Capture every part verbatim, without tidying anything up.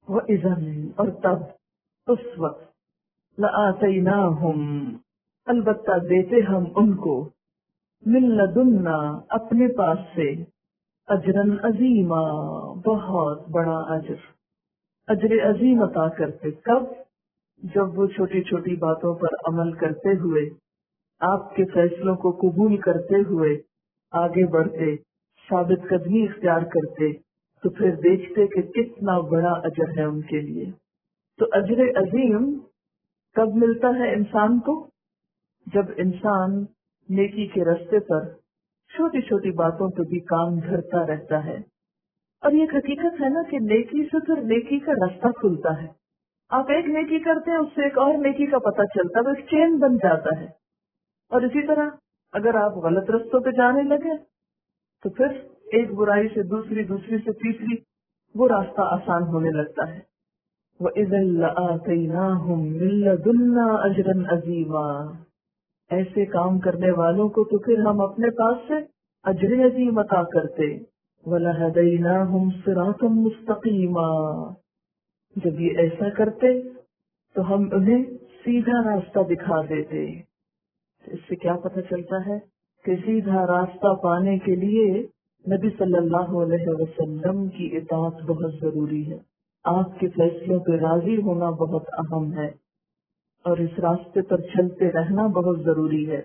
وَإِذًا اور تب اس وقت لَآتَيْنَاهُمْ البتہ دیتے ہم ان کو من لدنا اپنے پاس سے اجرن عظیما بہت بڑا اجر اجر عظیم عطا کرتے. کب؟ جب وہ چھوٹی چھوٹی باتوں پر عمل کرتے ہوئے آپ کے فیصلوں کو قبول کرتے ہوئے آگے بڑھتے ثابت قدمی اختیار کرتے تو پھر دیکھتے کہ کتنا بڑا اجر ہے ان کے لیے. تو اجر عظیم کب ملتا ہے انسان کو؟ جب انسان نیکی کے راستے پر چھوٹی چھوٹی باتوں پہ بھی کام دھرتا رہتا ہے. اور یہ حقیقت ہے نا کہ نیکی سے پھر نیکی کا راستہ کھلتا ہے. آپ ایک نیکی کرتے ہیں اس سے ایک اور نیکی کا پتہ چلتا ہے، وہ ایک چین بن جاتا ہے. اور اسی طرح اگر آپ غلط رستوں پہ جانے لگے تو پھر ایک برائی سے دوسری دوسری سے تیسری وہ راستہ آسان ہونے لگتا ہے. وَإِذًا لَآتَيْنَاهُمْ مِن لَّدُنَّا أَجْرًا عَظِيمًا ایسے کام کرنے والوں کو تو پھر ہم اپنے پاس سے اجر عظیم عطا کرتے. وَلَهَدَيْنَاهُمْ صِرَاطًا مُسْتَقِيمًا جب یہ ایسا کرتے تو ہم انہیں سیدھا راستہ دکھا دیتے. اس سے کیا پتہ چلتا ہے کہ سیدھا راستہ پانے کے لیے نبی صلی اللہ علیہ وسلم کی اطاعت بہت ضروری ہے. آپ کے فیصلوں پہ راضی ہونا بہت اہم ہے اور اس راستے پر چلتے رہنا بہت ضروری ہے.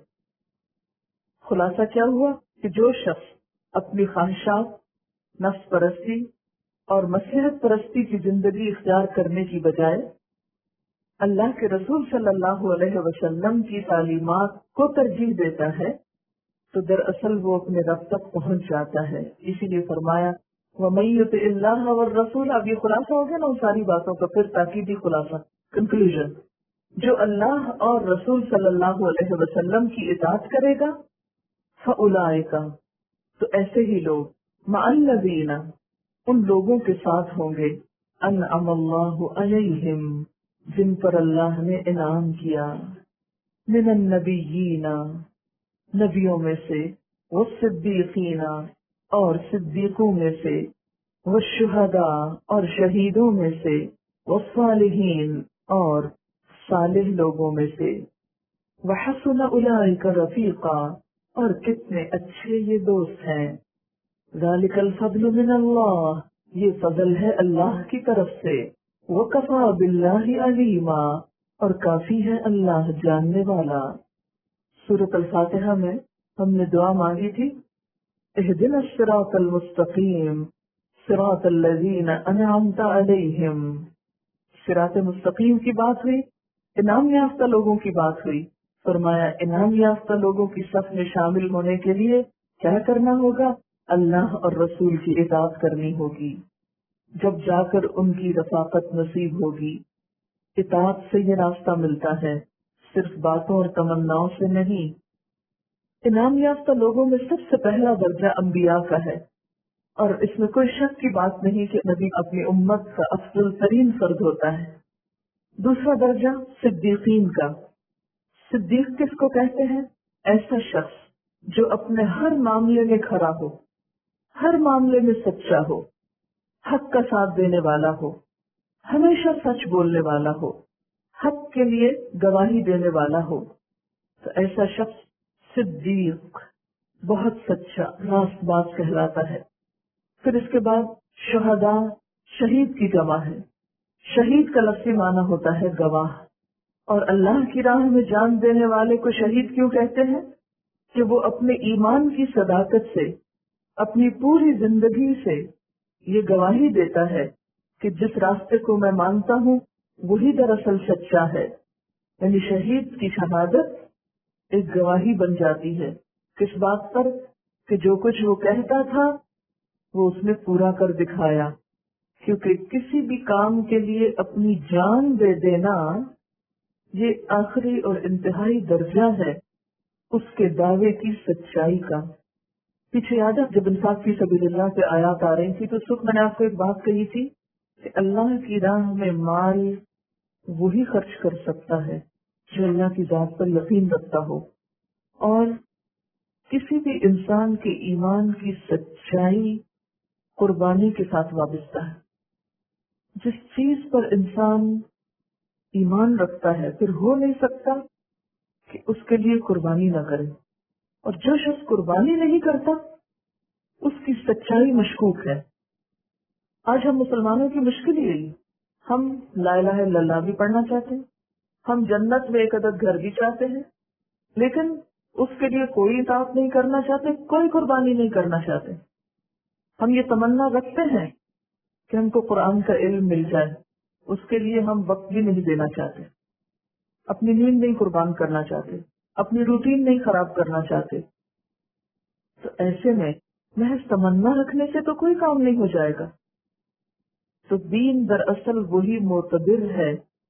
خلاصہ کیا ہوا کہ جو شخص اپنی خواہشات، نفس پرستی اور مصلحت پرستی کی زندگی اختیار کرنے کی بجائے اللہ کے رسول صلی اللہ علیہ وسلم کی تعلیمات کو ترجیح دیتا ہے تو دراصل وہ اپنے رب تک پہنچ جاتا ہے. اسی لیے فرمایا وَمَن يُطِعِ اللَّهَ وَالرَّسُولَ. اب یہ خلاصہ ہو گیا نا ان ساری باتوں کا، پھر تاکیدی خلاصہ کنکلوژن. جو اللہ اور رسول صلی اللہ علیہ وسلم کی اطاعت کرے گا فَأُولَئِكَ تو ایسے ہی لوگ مَعَ الَّذِينَ ان لوگوں کے ساتھ ہوں گے أَنْعَمَ اللَّهُ عَلَيْهِمْ جن پر اللہ نے انعام کیا، من النبیین نبیوں میں سے، والصدیقین اور صدیقوں میں سے، والشہداء اور شہیدوں میں سے، والصالحین اور صالح لوگوں میں سے، وحسن اولئک رفیقا اور کتنے اچھے یہ دوست ہیں. ذالک الفضل من اللہ یہ فضل ہے اللہ کی طرف سے. وَكَفَى بِاللَّهِ عَلِيمًا اور کافی ہے اللہ جاننے والا. سورۃ الفاتحہ میں ہم نے دعا مانگی تھی اهدنا الصراط المستقیم صراط الذین انعمت علیہم. صراط مستقیم کی بات ہوئی، انعام یافتہ لوگوں کی بات ہوئی. فرمایا انعام یافتہ لوگوں کی صف میں شامل ہونے کے لیے کیا کرنا ہوگا؟ اللہ اور رسول کی اطاعت کرنی ہوگی. جب جا کر ان کی رفاقت نصیب ہوگی. اطاعت سے یہ راستہ ملتا ہے، صرف باتوں اور تمناؤں سے نہیں. انعام یافتہ لوگوں میں سب سے پہلا درجہ انبیاء کا ہے، اور اس میں کوئی شک کی بات نہیں کہ نبی اپنی امت کا افضل ترین فرد ہوتا ہے. دوسرا درجہ صدیقین کا. صدیق کس کو کہتے ہیں؟ ایسا شخص جو اپنے ہر معاملے میں کھڑا ہو، ہر معاملے میں سچا ہو، حق کا ساتھ دینے والا ہو، ہمیشہ سچ بولنے والا ہو، حق کے لیے گواہی دینے والا ہو. تو ایسا شخص صدیق بہت سچا راست باز کہلاتا ہے. پھر اس کے بعد شہداء شہید کی جمع ہے. شہید کا لفظی معنی ہوتا ہے گواہ، اور اللہ کی راہ میں جان دینے والے کو شہید کیوں کہتے ہیں؟ کہ وہ اپنے ایمان کی صداقت سے، اپنی پوری زندگی سے یہ گواہی دیتا ہے کہ جس راستے کو میں مانتا ہوں وہی دراصل سچا ہے. یعنی شہید کی شہادت ایک گواہی بن جاتی ہے کس بات پر؟ کہ جو کچھ وہ کہتا تھا وہ اس نے پورا کر دکھایا. کیونکہ کسی بھی کام کے لیے اپنی جان دے دینا یہ آخری اور انتہائی درجہ ہے اس کے دعوے کی سچائی کا. پیچھے یاد ہے جب انفاق فی سبیل اللہ پہ آیات آ رہی تھی تو اس وقت میں نے آپ کو ایک بات کہی تھی کہ اللہ کی راہ میں مال وہی خرچ کر سکتا ہے جو اللہ کی ذات پر یقین رکھتا ہو، اور کسی بھی انسان کے ایمان کی سچائی قربانی کے ساتھ وابستہ ہے. جس چیز پر انسان ایمان رکھتا ہے پھر ہو نہیں سکتا کہ اس کے لیے قربانی نہ کرے، اور جو شخص قربانی نہیں کرتا اس کی سچائی مشکوک ہے۔ آج ہم مسلمانوں کی مشکل یہی، ہم لا الہ الا اللہ بھی پڑھنا چاہتے ہیں، ہم جنت میں ایک عدد گھر بھی چاہتے ہیں، لیکن اس کے لیے کوئی اطاعت نہیں کرنا چاہتے، کوئی قربانی نہیں کرنا چاہتے۔ ہم یہ تمنا رکھتے ہیں کہ ہم کو قرآن کا علم مل جائے، اس کے لیے ہم وقت بھی نہیں دینا چاہتے، اپنی نیند نہیں قربان کرنا چاہتے، اپنی روٹین نہیں خراب کرنا چاہتے۔ تو ایسے میں محض تمنا رکھنے سے تو کوئی کام نہیں ہو جائے گا۔ تو دین دراصل وہی معتبر ہے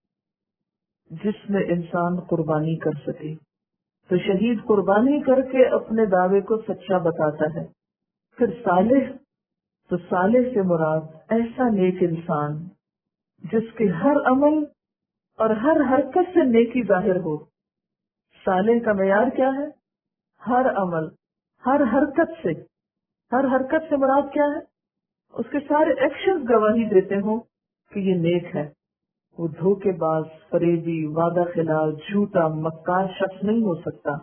جس میں انسان قربانی کر سکے۔ تو شہید قربانی کر کے اپنے دعوے کو سچا بتاتا ہے۔ پھر صالح، تو صالح سے مراد ایسا نیک انسان جس کے ہر عمل اور ہر حرکت سے نیکی ظاہر ہو۔ صالح کا معیار کیا ہے؟ ہر عمل، ہر حرکت سے، ہر حرکت سے مراد کیا ہے؟ اس کے سارے ایکشن گواہی دیتے ہوں کہ یہ نیک ہے۔ وہ دھوکے باز، فریبی، وعدہ خلاف، جھوٹا، مکار شخص نہیں ہو سکتا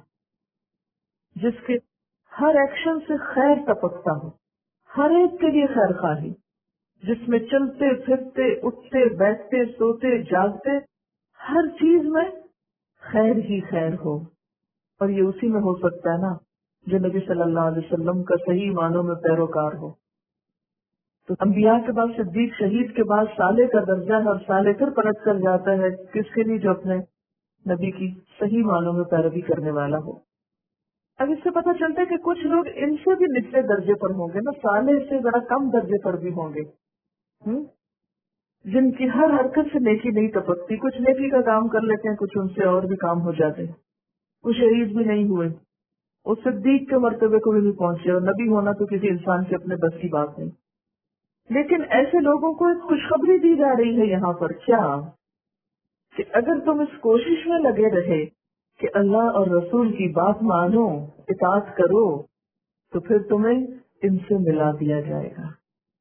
جس کے ہر ایکشن سے خیر ٹپکتا ہو، ہر ایک کے لیے خیر خواہی، جس میں چلتے پھرتے، اٹھتے بیٹھتے، سوتے جاگتے، ہر چیز میں خیر ہی خیر ہو۔ اور یہ اسی میں ہو سکتا ہے نا جو نبی صلی اللہ علیہ وسلم کا صحیح معنوں میں پیروکار ہو۔ تو انبیاء کے بعد صدیق، شہید کے بعد صالح کا درجہ ہے، اور صالح پھر پلٹ کر جاتا ہے کس کے لیے؟ جو اپنے نبی کی صحیح معنوں میں پیروی کرنے والا ہو۔ اب اس سے پتہ چلتا ہے کہ کچھ لوگ ان سے بھی نچلے درجے پر ہوں گے نا، صالح سے ذرا کم درجے پر بھی ہوں گے، ہم؟ جن کی ہر حرکت سے نیکی نہیں ٹپکتی، کچھ نیکی کا کام کر لیتے ہیں، کچھ ان سے اور بھی کام ہو جاتے ہیں، وہ شہید بھی نہیں ہوئے، وہ صدیق کے مرتبے کو بھی نہیں پہنچے، اور نبی ہونا تو کسی انسان سے اپنے بس کی بات نہیں۔ لیکن ایسے لوگوں کو ایک خوشخبری دی جا رہی ہے یہاں پر، کیا کہ اگر تم اس کوشش میں لگے رہے کہ اللہ اور رسول کی بات مانو، اطاعت کرو، تو پھر تمہیں ان سے ملا دیا جائے گا۔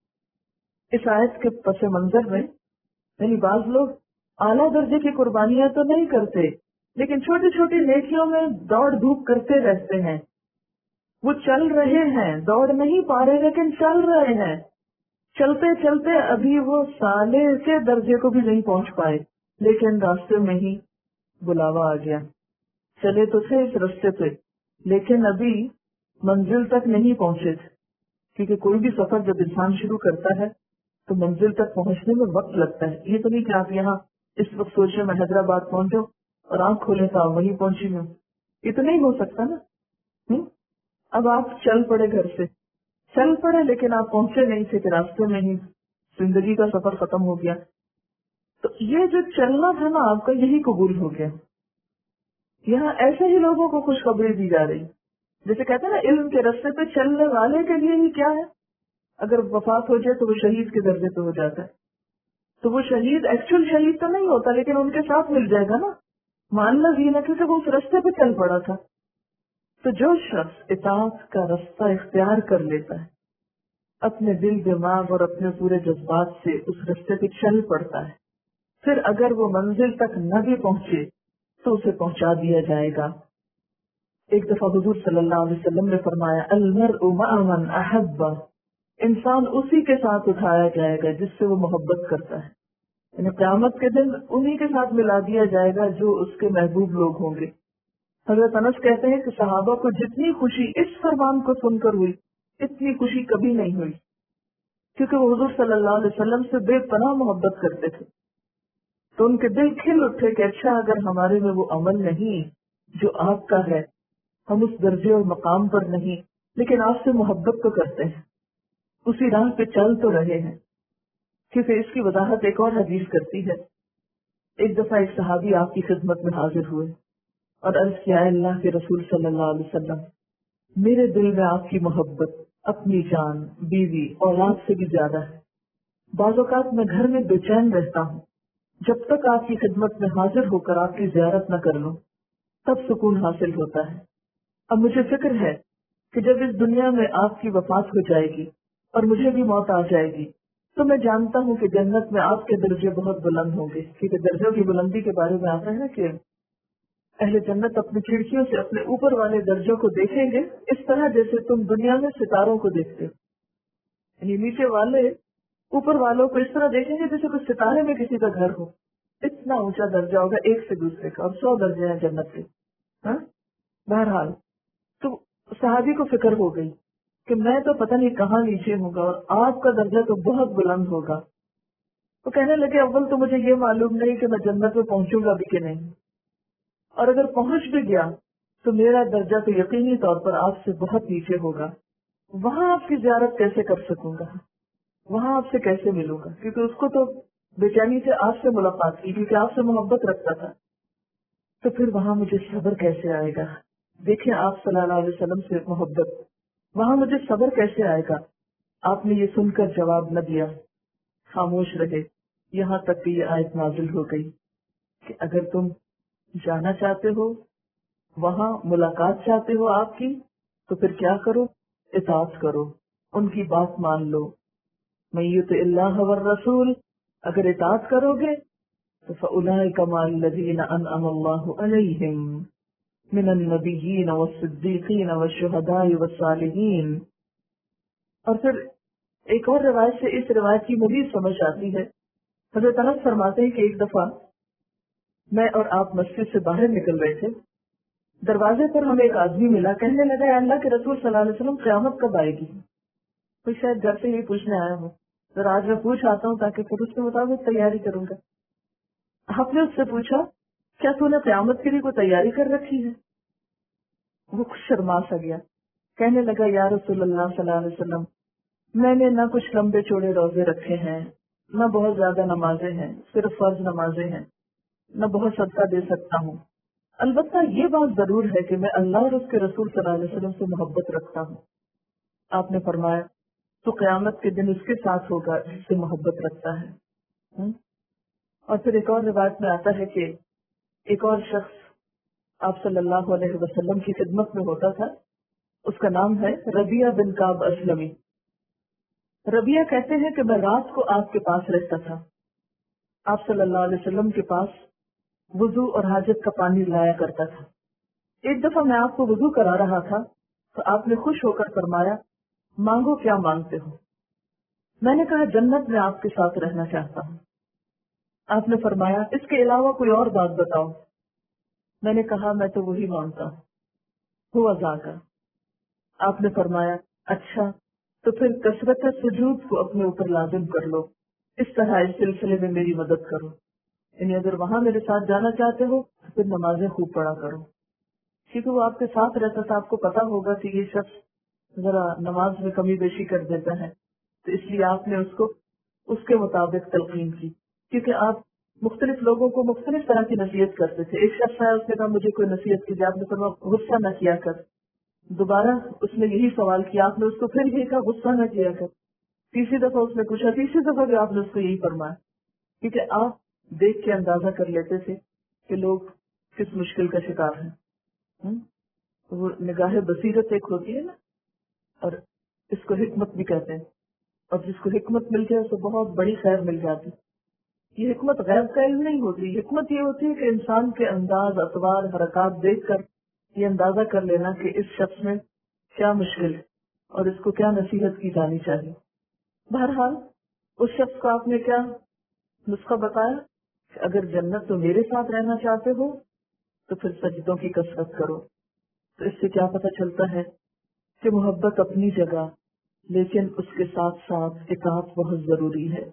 اس آیت کے پس منظر میں یعنی بعض لوگ اعلیٰ درجے کی قربانیاں تو نہیں کرتے، لیکن چھوٹی چھوٹی نیکیوں میں دوڑ دھوپ کرتے رہتے ہیں، وہ چل رہے ہیں، دوڑ نہیں پا رہے لیکن چل رہے ہیں، چلتے چلتے ابھی وہ صالح کے درجے کو بھی نہیں پہنچ پائے، لیکن راستے میں ہی بلاوا آ گیا۔ چلے تو تھے اس راستے پہ، لیکن ابھی منزل تک نہیں پہنچے تھے، کیونکہ کوئی بھی سفر جب انسان شروع کرتا ہے تو منزل تک پہنچنے میں وقت لگتا ہے۔ یہ تو نہیں کہ آپ یہاں اس وقت سوچیں میں حیدرآباد پہنچو اور آنکھ کھولے تو آپ وہیں پہنچی ہوں، یہ تو نہیں ہو سکتا نا۔ ہم؟ اب آپ چل پڑے، گھر سے چل پڑے، لیکن آپ پہنچے نہیں تھے کہ راستے میں ہی زندگی کا سفر ختم ہو گیا۔ تو یہ جو چلنا تھا نا آپ کا، یہی قبول ہو گیا۔ یہاں ایسے ہی لوگوں کو خوشخبری دی جا رہی، جیسے کہتے ہیں نا علم کے راستے پہ چلنے والے کے لیے ہی کیا ہے، اگر وفات ہو جائے تو وہ شہید کے درجے پہ ہو جاتا ہے، تو وہ شہید ایکچوئل شہید تو نہیں ہوتا، لیکن ان کے ساتھ مل جائے گا نا، ماننا بھی نہ، کیونکہ وہ اس راستے پہ چل پڑا تھا۔ تو جو شخص اطاعت کا راستہ اختیار کر لیتا ہے، اپنے دل دماغ اور اپنے پورے جذبات سے اس راستے پہ چل پڑتا ہے، پھر اگر وہ منزل تک نہ بھی پہنچے تو اسے پہنچا دیا جائے گا۔ ایک دفعہ حضور صلی اللہ علیہ وسلم نے فرمایا، المرء مع من احب، انسان اسی کے ساتھ اٹھایا جائے گا جس سے وہ محبت کرتا ہے، یعنی قیامت کے دن انہی کے ساتھ ملا دیا جائے گا جو اس کے محبوب لوگ ہوں گے۔ حضرت انس کہتے ہیں کہ صحابہ کو جتنی خوشی اس فرمان کو سن کر ہوئی، اتنی خوشی کبھی نہیں ہوئی، کیونکہ وہ حضور صلی اللہ علیہ وسلم سے بے پناہ محبت کرتے تھے۔ تو ان کے دل کھل اٹھے کہ اچھا، اگر ہمارے میں وہ عمل نہیں جو آپ کا ہے، ہم اس درجے اور مقام پر نہیں، لیکن آپ سے محبت تو کرتے ہیں، اسی راہ پہ چل تو رہے ہیں۔ کیونکہ اس کی وضاحت ایک اور حدیث کرتی ہے۔ ایک دفعہ ایک صحابی آپ کی خدمت میں حاضر ہوئے اور عرض کیا، اللہ کے رسول صلی اللہ علیہ وسلم، میرے دل میں آپ کی محبت اپنی جان، بیوی، اولاد سے بھی زیادہ ہے۔ بعض اوقات میں گھر میں بے چین رہتا ہوں، جب تک آپ کی خدمت میں حاضر ہو کر آپ کی زیارت نہ کر لوں تب سکون حاصل ہوتا ہے۔ اب مجھے فکر ہے کہ جب اس دنیا میں آپ کی وفات ہو جائے گی اور مجھے بھی موت آ جائے گی تو میں جانتا ہوں کہ جنت میں آپ کے درجے بہت بلند ہوں گے، کیونکہ درجوں کی بلندی کے بارے میں آتا ہے کہ اہل جنت اپنی کھڑکیوں سے اپنے اوپر والے درجوں کو دیکھیں گے اس طرح جیسے تم دنیا میں ستاروں کو دیکھتے ہو، یعنی نیچے والے اوپر والوں کو اس طرح دیکھیں گے جیسے کوئی ستارے میں کسی کا گھر ہو. اتنا اونچا درجہ ہوگا ایک سے دوسرے کا، اور سو درجے ہیں جنت کے. ہاں بہرحال تو صحابی کو فکر ہو گئی کہ میں تو پتہ نہیں کہاں نیچے ہوں گا اور آپ کا درجہ تو بہت بلند ہوگا. تو کہنے لگے اول تو مجھے یہ معلوم نہیں کہ میں جنت میں پہنچوں گا بھی کہ نہیں، اور اگر پہنچ بھی گیا تو میرا درجہ تو یقینی طور پر آپ سے بہت نیچے ہوگا. وہاں آپ کی زیارت کیسے کر سکوں گا، وہاں آپ سے کیسے ملوں گا، کیونکہ اس کو تو بے چینی سے آپ سے ملاقات کی، کیونکہ آپ سے محبت رکھتا تھا. تو پھر وہاں مجھے صبر کیسے آئے گا؟ دیکھیں آپ صلی اللہ علیہ وسلم سے محبت، وہاں مجھے صبر کیسے آئے گا؟ آپ نے یہ سن کر جواب نہ دیا، خاموش رہے، یہاں تک کہ یہ آیت نازل ہو گئی کہ اگر تم جانا چاہتے ہو، وہاں ملاقات چاہتے ہو آپ کی، تو پھر کیا کرو؟ اطاعت کرو، ان کی بات مان لو. من یطع اللہ والرسول، اگر اطاعت کرو گے تو فاولئک مع الذین انعم اللہ علیہم من النبیین والصدیقین والشہداء والصالحین. اور پھر ایک اور روایت سے اس روایت کی مزید سمجھ آتی ہے. حضرت انس فرماتے ہیں کہ ایک دفعہ میں اور آپ مسجد سے باہر نکل رہے تھے، دروازے پر ہمیں ایک آدمی ملا، کہنے لگا اللہ کے رسول صلی اللہ علیہ وسلم قیامت کب آئے گی؟ کوئی شاید گھر سے یہ پوچھنے آیا ہوں، تو آج میں پوچھ آتا ہوں تاکہ پھر اس کے مطابق تیاری کروں گا. آپ نے اس سے پوچھا کیا تو نے قیامت کے لیے کوئی تیاری کر رکھی ہے؟ وہ کچھ شرما سا گیا، کہنے لگا یا رسول اللہ صلی اللہ علیہ وسلم، میں نے نہ کچھ لمبے چوڑے روزے رکھے ہیں، نہ بہت زیادہ نمازیں ہیں، صرف فرض نمازیں ہیں، نہ بہت صدقہ دے سکتا ہوں. البتہ یہ بات ضرور ہے کہ میں اللہ اور اس کے رسول صلی اللہ علیہ وسلم سے محبت رکھتا ہوں. آپ نے فرمایا تو قیامت کے دن اس کے ساتھ ہوگا جس سے محبت رکھتا ہے. اور پھر ایک اور روایت میں آتا ہے کہ ایک اور شخص آپ صلی اللہ علیہ وسلم کی خدمت میں ہوتا تھا، اس کا نام ہے ربیہ بن کعب اسلمی. ربیہ کہتے ہیں کہ میں رات کو آپ کے پاس رہتا تھا، آپ صلی اللہ علیہ وسلم کے پاس وضو اور حاجت کا پانی لایا کرتا تھا. ایک دفعہ میں آپ کو وضو کرا رہا تھا تو آپ نے خوش ہو کر فرمایا مانگو کیا مانگتے ہو؟ میں نے کہا جنت میں آپ کے ساتھ رہنا چاہتا ہوں. آپ نے فرمایا اس کے علاوہ کوئی اور بات بتاؤ. میں نے کہا میں تو وہی مانگتا ہوں، ہوا ذاکر. آپ نے فرمایا اچھا تو پھر کثرت سجود کو اپنے اوپر لازم کر لو، اس طرح اس سلسلے میں میری مدد کرو. یعنی اگر وہاں میرے ساتھ جانا چاہتے ہو پھر نمازیں خوب پڑھا کرو، کیونکہ وہ آپ کے ساتھ رہتا تھا، آپ کو پتا ہوگا کہ یہ شخص ذرا نماز میں کمی بیشی کر دیتا ہے، تو اس لیے آپ نے اس کو اس کے مطابق تلقین کی، کیونکہ آپ مختلف لوگوں کو مختلف طرح کی نصیحت کرتے تھے. ایک شخص ہے، اس نے کہا مجھے کوئی نصیحت کیجیے، آپ نے فرمایا غصہ نہ کیا کر. دوبارہ اس نے یہی سوال کیا، آپ نے اس کو پھر یہی کہا غصہ نہ کیا کر. تیسری دفعہ اس نے پوچھا، تیسری دفعہ بھی آپ نے اس کو یہی فرمایا، کیونکہ آپ دیکھ کے اندازہ کر لیتے تھے کہ لوگ کس مشکل کا شکار ہیں. وہ نگاہ بصیرت ایک ہوتی ہے نا، اور اس کو حکمت بھی کہتے ہیں، اور جس کو حکمت مل جائے اسے بہت بڑی خیر مل جاتی. یہ حکمت غیر کا علم نہیں ہوتی، حکمت یہ ہوتی ہے کہ انسان کے انداز، اطوار، حرکات دیکھ کر یہ اندازہ کر لینا کہ اس شخص میں کیا مشکل ہے اور اس کو کیا نصیحت کی جانی چاہیے. بہرحال اس شخص کو آپ نے کیا نسخہ بتایا کہ اگر جنت تو میرے ساتھ رہنا چاہتے ہو تو پھر سجدوں کی کثرت کرو. تو اس سے کیا پتہ چلتا ہے کہ محبت اپنی جگہ، لیکن اس کے ساتھ ساتھ اطاعت بہت ضروری ہے.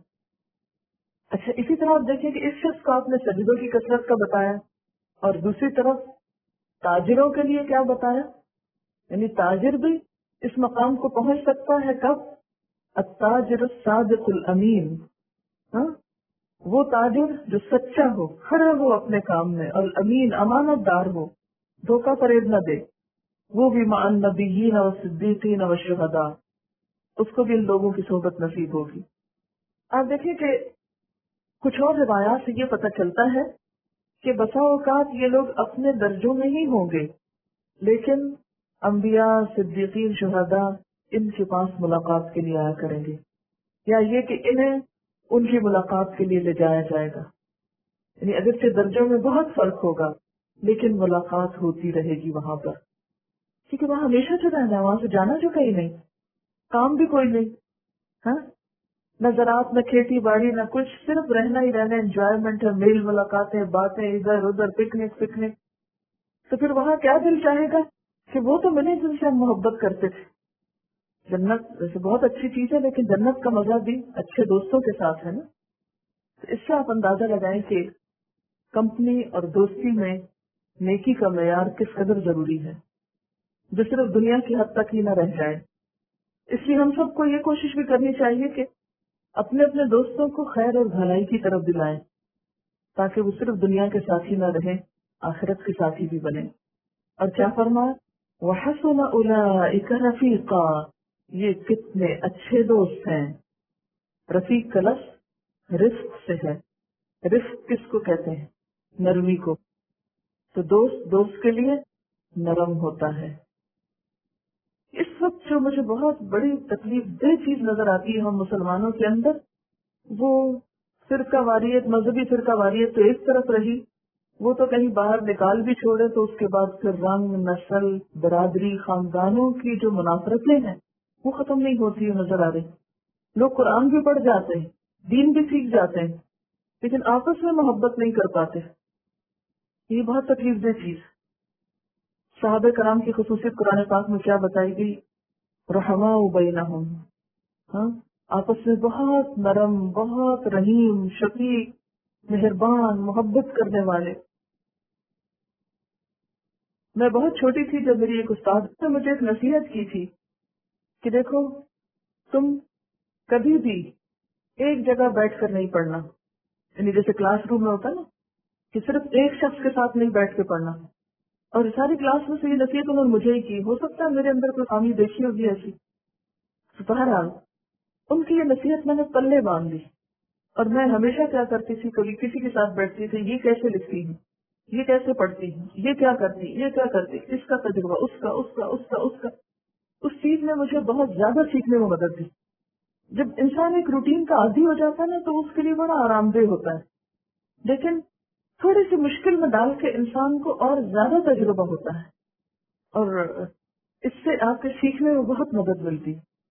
اچھا اسی طرح آپ دیکھیں کہ اس شخص کو آپ نے سجدوں کی کثرت کا بتایا، اور دوسری طرف تاجروں کے لیے کیا بتایا؟ یعنی تاجر بھی اس مقام کو پہنچ سکتا ہے کب؟ التاجر الصادق الامین. ہاں وہ تاجر جو سچا ہو، کھڑا ہو اپنے کام میں، اور امین امانت دار ہو، دھوکہ فریب نہ دے. وہ بھی مع النبیین والصدیقین والشہداء، اس کو بھی ان لوگوں کی صحبت نصیب ہوگی. آپ دیکھیں کہ کچھ اور روایات سے یہ پتہ چلتا ہے کہ بسا اوقات یہ لوگ اپنے درجوں میں ہی ہوں گے، لیکن انبیاء، صدیقین، شہداء ان کے پاس ملاقات کے لیے آیا کریں گے. یا یہ کہ انہیں ان کی ملاقات کے لیے لے جایا جائے گا. یعنی اگرچہ درجوں میں بہت فرق ہوگا لیکن ملاقات ہوتی رہے گی وہاں پر، کیونکہ وہاں ہمیشہ جو رہنا ہے، وہاں سے جانا جو کہیں نہیں، کام بھی کوئی نہیں، ہاں نہ زراعت نہ کھیتی باڑی نہ کچھ، صرف رہنا ہی رہنا، انجوائمنٹ ہے، میل ملاقاتیں، باتیں، ادھر ادھر، پکنک پکنک. تو پھر وہاں کیا دل چاہے گا کہ وہ تو ملے جن سے ہم محبت کرتے تھے. جنت ویسے بہت اچھی چیز ہے لیکن جنت کا مزہ بھی اچھے دوستوں کے ساتھ ہے نا. تو اس سے آپ اندازہ لگائیں کہ کمپنی اور دوستی میں نیکی کا معیار کس قدر ضروری ہے، جو صرف دنیا کی حد تک ہی نہ رہ جائے. اس لیے ہم سب کو یہ کوشش بھی کرنی چاہیے کہ اپنے اپنے دوستوں کو خیر اور بھلائی کی طرف دلائیں، تاکہ وہ صرف دنیا کے ساتھی نہ رہیں، آخرت کے ساتھی بھی بنے. اور کیا فرمایا؟ وَحَسُنَ أُولَئِكَ رَفِيقًا، یہ کتنے اچھے دوست ہیں. رفیق کا لفظ رفق سے ہے. رفق کس کو کہتے ہیں؟ نرمی کو. تو دوست دوست کے لیے نرم ہوتا ہے. اس وقت جو مجھے بہت بڑی تکلیف دہ چیز نظر آتی ہے ہم مسلمانوں کے اندر، وہ فرقہ واریت، مذہبی فرقہ واریت تو ایک طرف رہی، وہ تو کہیں باہر نکال بھی چھوڑے تو اس کے بعد پھر رنگ، نسل، برادری، خاندانوں کی جو منافرتیں ہیں وہ ختم نہیں ہوتی نظر آ رہی. لوگ قرآن بھی پڑھ جاتے ہیں، دین بھی سیکھ جاتے ہیں، لیکن آپس میں محبت نہیں کر پاتے. یہ بہت تکلیف دہ چیز. صحابہ کرام کی خصوصیت قرآن پاک میں کیا بتائی گئی؟ رحماء بینہم، ہاں آپس میں بہت نرم، بہت رحیم، شفیق، مہربان، محبت کرنے والے. میں بہت چھوٹی تھی جب میری ایک استاد نے مجھے ایک نصیحت کی تھی کہ دیکھو تم کبھی بھی ایک جگہ بیٹھ کر نہیں پڑھنا. یعنی جیسے کلاس روم میں ہوتا نا کہ صرف ایک شخص کے ساتھ نہیں بیٹھ کے پڑھنا. اور ساری کلاس میں سے یہ نصیحت انہوں نے مجھے ہی کی. ہو سکتا ہے میرے اندر کوئی خامی دیکھی ہوگی ایسی. بہرحال ان کی یہ نصیحت میں نے پلے باندھ لی، اور میں ہمیشہ کیا کرتی تھی، کبھی کسی کے ساتھ بیٹھتی تھی، یہ کیسے لکھتی ہیں، یہ کیسے پڑھتی ہیں، یہ کیا کرتی، یہ کیا کرتی، اس کا تجربہ، اس کا اس کا اس کا اس کا اس چیز نے مجھے بہت زیادہ سیکھنے میں مدد دی. جب انسان ایک روٹین کا عادی ہو جاتا ہے نا تو اس کے لیے بڑا آرام دہ ہوتا ہے، لیکن تھوڑی سی مشکل میں ڈال کے انسان کو اور زیادہ تجربہ ہوتا ہے، اور اس سے آپ کے سیکھنے میں بہت مدد ملتی.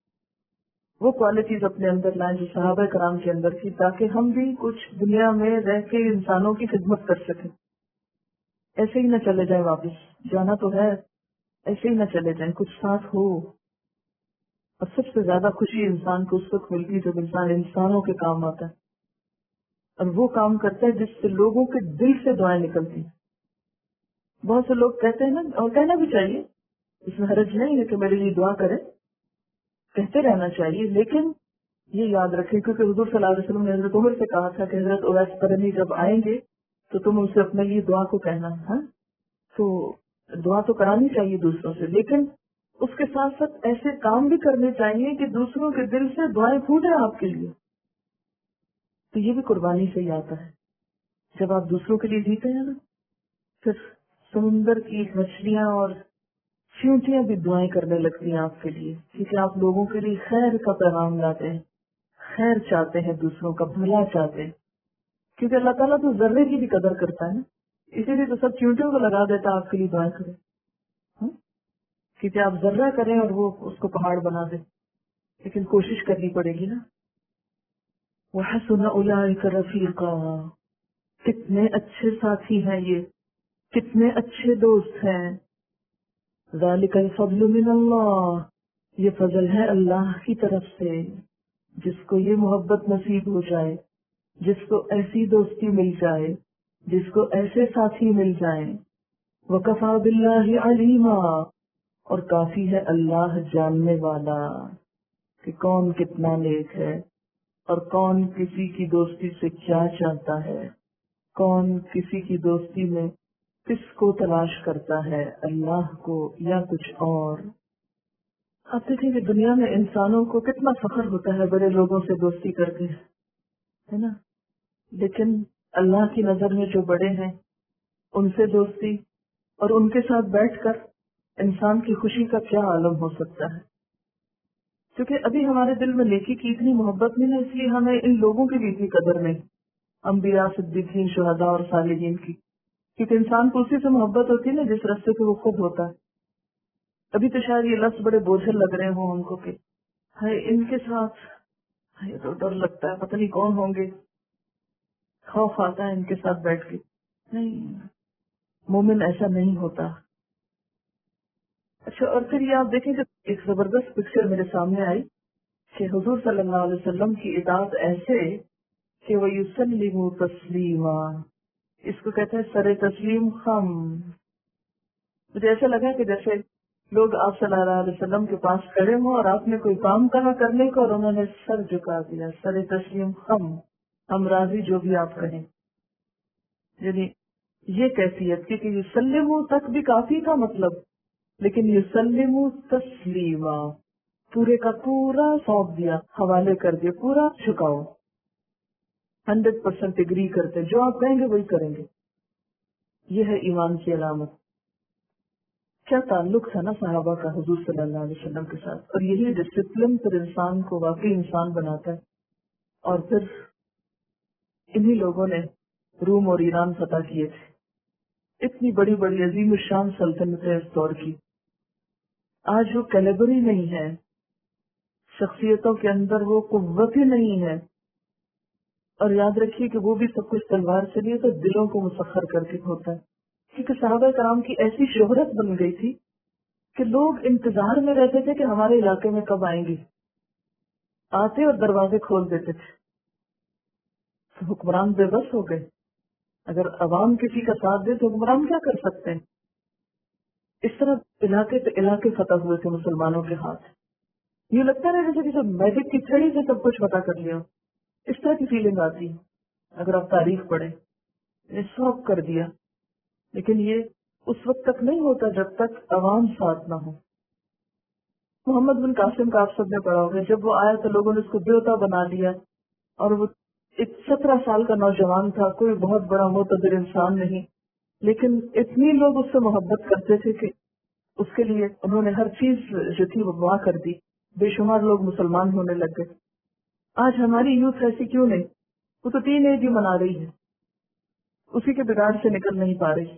وہ کوالٹیز اپنے اندر لائیں جو صحابہ کرام کے اندر تھی، تاکہ ہم بھی کچھ دنیا میں رہ کے انسانوں کی خدمت کر سکیں. ایسے ہی نہ چلے جائیں، واپس جانا تو ہے، ایسے ہی نہ چلے جائیں، کچھ ساتھ ہو. اور سب سے زیادہ خوشی انسان کو اس وقت ملتی جب انسان انسانوں کے کام آتا ہے، اور وہ کام کرتا ہے جس سے لوگوں کے دل سے دعائیں نکلتی. بہت سے لوگ کہتے ہیں نا، اور کہنا بھی چاہیے، اس میں حرج نہیں ہے کہ میرے لیے دعا کرے، کہتے رہنا چاہیے، لیکن یہ یاد رکھیں کیونکہ حضور صلی اللہ علیہ وسلم نے حضرت عمر سے کہا تھا کہ حضرت اویس قرنی جب آئیں گے تو تم ان سے اپنے لیے دعا کو کہنا. ہاں تو دعا تو کرانی چاہیے دوسروں سے، لیکن اس کے ساتھ ساتھ ایسے کام بھی کرنے چاہیے کہ دوسروں کے دل سے دعائیں پھوٹیں آپ کے لیے. تو یہ بھی قربانی سے ہی آتا ہے. جب آپ دوسروں کے لیے جیتے ہیں نا، پھر سمندر کی مچھلیاں اور چیونٹیاں بھی دعائیں کرنے لگتی ہیں آپ کے لیے، کیونکہ آپ لوگوں کے لیے خیر کا پیغام لاتے ہیں، خیر چاہتے ہیں، دوسروں کا بھلا چاہتے ہیں. کیونکہ اللہ تعالیٰ تو ذرے کی بھی قدر کرتا ہے نا، اسی لیے تو سب چیونٹیوں کو لگا دیتا ہے آپ کے لیے دعائیں کریں، کیونکہ آپ ذرہ کریں اور وہ اس کو پہاڑ بنا دیں. لیکن کوشش کرنی پڑے گی نا. وَحَسُنَ أُولَئِكَ رَفِيقًا، کتنے اچھے ساتھی ہیں یہ، کتنے اچھے دوست ہیں. ذَلِكَ الْفَضْلُ مِنَ اللَّهِ، یہ فضل ہے اللہ کی طرف سے. جس کو یہ محبت نصیب ہو جائے، جس کو ایسی دوستی مل جائے، جس کو ایسے ساتھی مل جائیں. وَكَفَى بِاللَّهِ عَلِيمًا، اور کافی ہے اللہ جاننے والا کہ کون کتنا نیک ہے، اور کون کسی کی دوستی سے کیا چاہتا ہے، کون کسی کی دوستی میں کس کو تلاش کرتا ہے، اللہ کو یا کچھ اور. آپ دیکھیں کہ دنیا میں انسانوں کو کتنا فخر ہوتا ہے بڑے لوگوں سے دوستی کر کے، ہے نا، لیکن اللہ کی نظر میں جو بڑے ہیں ان سے دوستی اور ان کے ساتھ بیٹھ کر انسان کی خوشی کا کیا عالم ہو سکتا ہے. کیونکہ ابھی ہمارے دل میں نیکی کی اتنی محبت نہیں ہے، اس لیے ہمیں ان لوگوں کی بھی اتنی قدر نہیں، انبیاء، صدیقین، شہداء اور صالحین کی، کیونکہ انسان کو اسی سے محبت ہوتی ہے نا جس راستے پہ وہ خود ہوتا ہے۔ ابھی تو شاید یہ لفظ بڑے بوجھل لگ رہے ہوں ہم کو کہ ہائے ان کے ساتھ، ہائے تو ڈر لگتا ہے، پتہ نہیں کون ہوں گے، خوف آتا ہے ان کے ساتھ بیٹھ کے۔ نہیں، مومن ایسا نہیں ہوتا۔ اچھا، اور پھر یہ آپ دیکھیں کہ ایک زبردست پکچر میرے سامنے آئی کہ حضور صلی اللہ علیہ وسلم کی اطاعت ایسے کہ وہ یسلم تسلیما، اس کو کہتے ہیں سر تسلیم خم۔ مجھے ایسا لگا کہ جیسے لوگ آپ صلی اللہ علیہ وسلم کے پاس کھڑے ہوں اور آپ نے کوئی کام کہا کرنے کو اور انہوں نے سر جھکا دیا، سر تسلیم خم، ہم راضی جو بھی آپ کہیں۔ یعنی یہ کیفیت، کیونکہ یسلم تک بھی کافی کا مطلب، لیکن یسلم تسلیما، پورے کا پورا سونپ دیا، حوالے کر دیا، پورا جھکاؤ، ہنڈریڈ پرسینٹ اگری کرتے، جو آپ کہیں گے وہی کریں گے۔ یہ ہے ایمان کی علامت۔ کیا تعلق تھا نا صحابہ کا حضور صلی اللہ علیہ وسلم کے ساتھ، اور یہی ڈسپلن پھر انسان کو واقعی انسان بناتا ہے۔ اور پھر انہی لوگوں نے روم اور ایران فتح کیے تھے، اتنی بڑی بڑی عظیم الشان سلطنتیں اس دور کی۔ آج وہ کیلیبر ہی نہیں ہے، شخصیتوں کے اندر وہ قوت ہی نہیں ہے، اور یاد رکھیے کہ وہ بھی سب کچھ تلوار سے نہیں تو دلوں کو مسخر کر کے ہوتا ہے، کیونکہ صحابہ کرام کی ایسی شہرت بن گئی تھی کہ لوگ انتظار میں رہتے تھے کہ ہمارے علاقے میں کب آئیں گے، آتے اور دروازے کھول دیتے تھے۔ تو حکمران بے بس ہو گئے، اگر عوام کسی کا ساتھ دے تو حکمران کیا کر سکتے ہیں۔ اس طرح علاقے پہ علاقے فتح ہوئے تھے مسلمانوں کے ہاتھ۔ یہ لگتا ہے جیسے کہ میجک کی چھڑی سے سب کچھ فتح کر لیا، اس طرح کی فیلنگ آتی ہے اگر آپ تاریخ پڑھیں۔ یہ سوک کر دیا، لیکن یہ اس وقت تک نہیں ہوتا جب تک عوام ساتھ نہ ہو۔ محمد بن قاسم کا آپ سب نے پڑھا ہوگا، جب وہ آیا تو لوگوں نے اس کو دیوتا بنا لیا، اور وہ ایک سترہ سال کا نوجوان تھا، کوئی بہت بڑا معتبر انسان نہیں، لیکن اتنی لوگ اس سے محبت کرتے تھے کہ اس کے لیے انہوں نے ہر چیز جو تھی وہ دعا کر دی، بے شمار لوگ مسلمان ہونے لگ گئے۔ آج ہماری یوتھ ایسی کیوں نہیں؟ وہ تو تین ایج ہی منا رہی ہے، اسی کے بگاڑ سے نکل نہیں پا رہی۔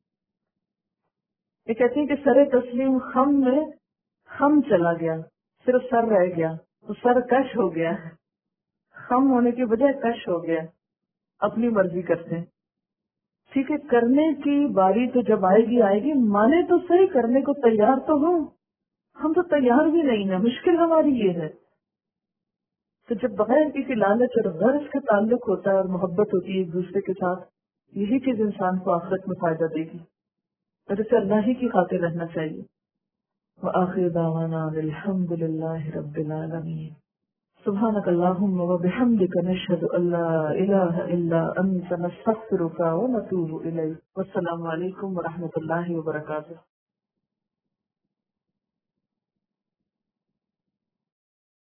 یہ کہتی ہیں کہ سر تسلیم خم میں خم چلا گیا، صرف سر رہ گیا، تو سر کش ہو گیا، خم ہونے کی بجائے کش ہو گیا، اپنی مرضی کرتے ہیں۔ ٹھیک ہے، کرنے کی باری تو جب آئے گی آئے گی، مانے تو صحیح، کرنے کو تیار تو ہوں، ہم تو تیار بھی نہیں ہیں، مشکل ہماری یہ ہے۔ تو جب بغیر کسی لالچ اور غرض کا تعلق ہوتا ہے اور محبت ہوتی ہے ایک دوسرے کے ساتھ، یہی چیز انسان کو آخرت میں فائدہ دے گی، اور اسے اللہ ہی کی خاطر رہنا چاہیے۔ وآخر دعوانا الحمد للہ رب العالمین۔ سبحانک اللہم وبحمدک نشہد ان لا الہ الا انت نستغفرک ونتوب الیک۔ والسلام علیکم ورحمۃ اللہ وبرکاتہ۔